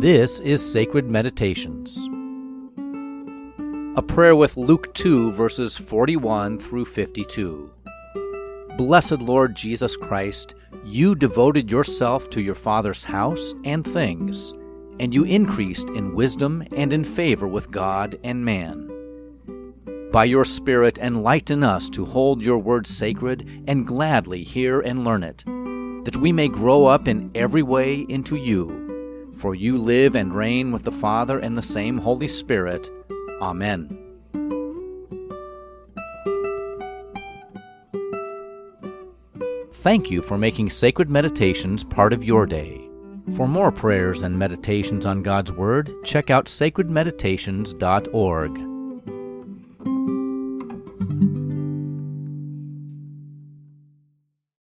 This is Sacred Meditations. A prayer with Luke 2, verses 41 through 52. Blessed Lord Jesus Christ, you devoted yourself to your Father's house and things, and you increased in wisdom and in favor with God and man. By your Spirit, enlighten us to hold your word sacred and gladly hear and learn it, that we may grow up in every way into you. For you live and reign with the Father and the same Holy Spirit. Amen. Thank you for making Sacred Meditations part of your day. For more prayers and meditations on God's Word, check out sacredmeditations.org.